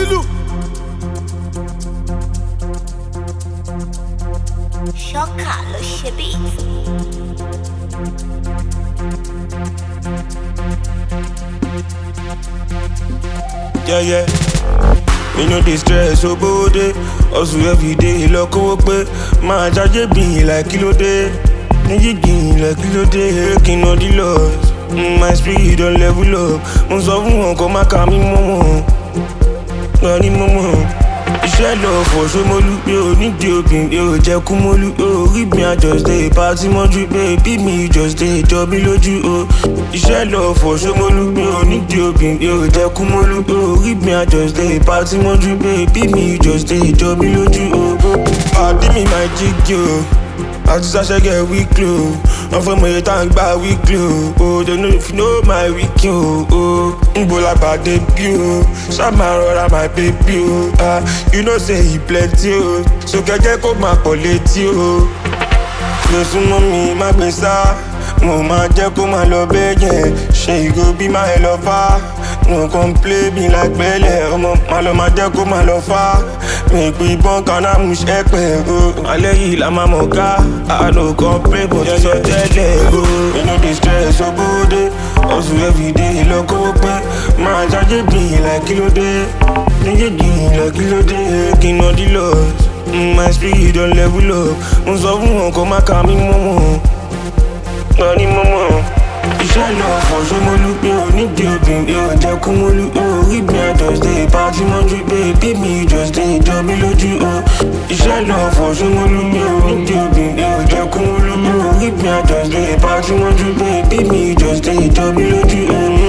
Zulu. Ṣọ́kà ló ṣe beat. Yeah. Me no dey stress obode. Hustle every day, lọ́kọ́wọ́ pé máa jáde bí like kílódé. Níyìgì like kílódé. Breaking all the laws. My spirit don level up. Mo sọ fún wọn kó má ka mí mọ́ wọn. Lọ ní mọ́mọ́. Iṣẹ́ lọ fọ̀ Ṣómólú. Mi ò nídìí obìn, mi ò jẹ́ Kúmólú. Orí mi I just dey party mọ́jú. Baby mi just dey jọ mí lójú. Iṣẹ́ lọ fọ̀ Ṣómólú. Mi ò nídìí obìn, mi ò jẹ́ Kúmólú. Orí mi I just dey party mọ́jú. Baby mi just dey jọ mí lójú. Pàdé mi máa jíjí o. Àti ṣàṣẹ́gẹ̀ weekly o. Wọ́n fẹ́ mọ iye tá à ń gbà weekly o. Don't know if you know my weekly o. Nbo la pàdé bí o. Ṣá máa rọra my baby o. You know say he plenty o. So kẹ́jẹ́ kó máa pọ̀ létí o. Gbé súnmọ́ mi má gbé sá. Mo máa jẹ́ kó máa lọ bẹ́yẹn. Ṣé ìgò bí máa ẹ lọ fá? No complain me like bẹ́lẹ̀. Ọmọ máa lọ máa jẹ́ kó máa lọ fá. Mi pè ìbọn kan náà mú ṣẹ́pẹ̀ o. Alẹ́ yìí la máa mọ̀ ká. I no complain but yọ tẹ́lẹ̀ o. You no dey stress obode. Hustle everyday lọ́kọ́wọ́ pé máa jáde bí like kílódé. Níyìgì like kílódé. Breaking all the laws. My spirit don level up. Mo sọ fún wọn kó má ka mí mọ́ wọn. Lọ ní mọ́mọ́. Iṣẹ́ lọ fọ̀ Ṣómólú. Mi ò nídìí obìn, mi ò jẹ́ Kúmólú. Orí mi I just dey party mọ́jú. Baby mi just dey jọ mí lójú. Iṣẹ́ lọ fọ̀ Ṣómólú. Mi ò nídìí obìn, mi ò jẹ́ Kúmólú. Orí mi I just dey party mọ́jú. Baby mi just dey jọ mí lójú.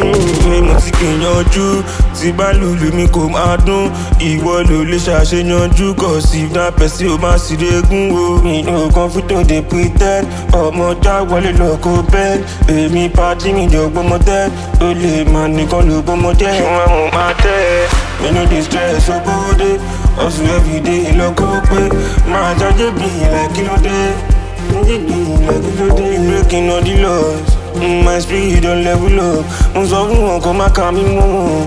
Mo ti gbìyànjú, tí bá lùlù mi kò máa dún. Ìwọ ló lè ṣàṣeyanjú. Cause if na person o máa sì régún o. Mi ò confident dey pretend. Ọmọ já wọlé lọ kó bẹ́ẹ̀. Èmi pàdé mi jọ gbọmọ tẹ́. Ó lè máa nìkan ló gbọmọ jẹ́. Ṣùgbọ́n mo máa tẹ́ ẹ. Me no dey stress obode. Hustle everyday lọ́kọ́wọ́ pé máa jáde bí like kílódé. Níyìgì like kílódé. Breaking all the laws. My spirit don level up. Mo sọ fún wọn kó má ka mí mọ́ wọn.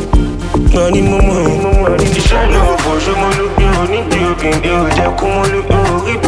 Lọ ní mọ́mọ́. Iṣẹ́ lọ fọ̀ Ṣómólú. Mi ò nídìí obìn, mi ò jẹ́ Kúmólú. Orí